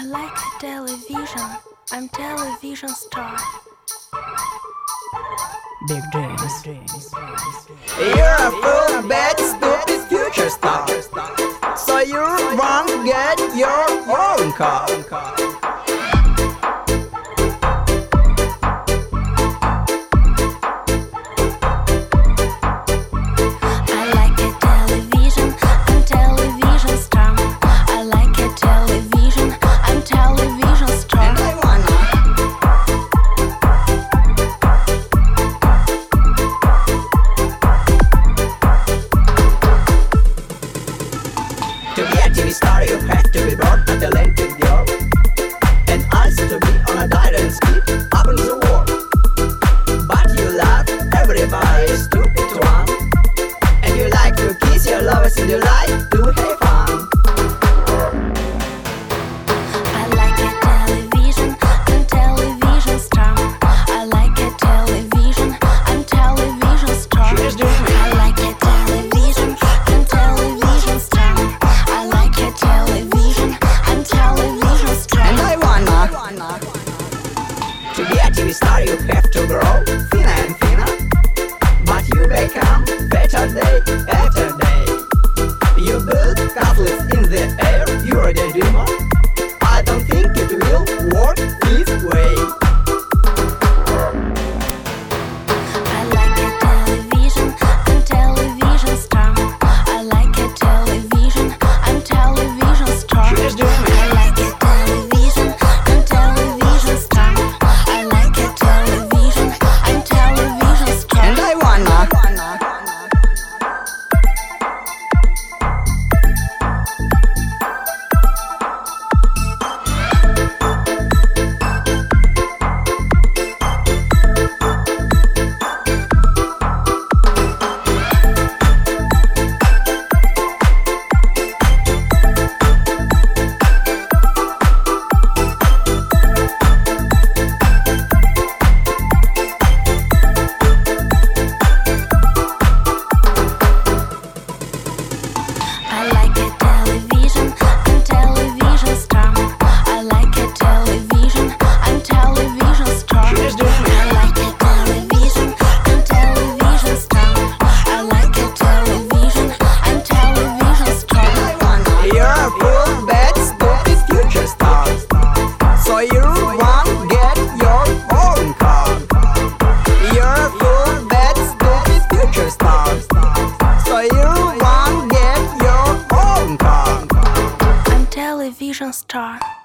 like television. I'm television star. Big dreams. You're a full bad stupid future star, so you won't get your own car. To be a TV star, you have to be born a talented girl, and also to be on a diet and speed up in the world. But you love everybody, stupid one, and you like to kiss your lovers and you like to have fun. I like a television. I'm television star. I like a television. I'm television star. She's doing it. I like a television. I'm television star. I like a television. I'm television star. And I wanna. To be a TV star, you have to grow thinner and thinner, but you become better day after day. You build castles in the air, you're a dreamer. I don't think it will work this way. I like a television. I'm television star. I like a television. I'm television star. She's doing it. I like a television. I'm television star. I like a television. I'm television star. And I wanna. I like a television. I'm television star. I like a television. I'm television star. She's doing it. I like a television. I'm television star. I like a television. I'm television star. You're a full bad stupid future star, so you won't get your own car. You're a full bad stupid future star, so you won't get your own car. I'm television star.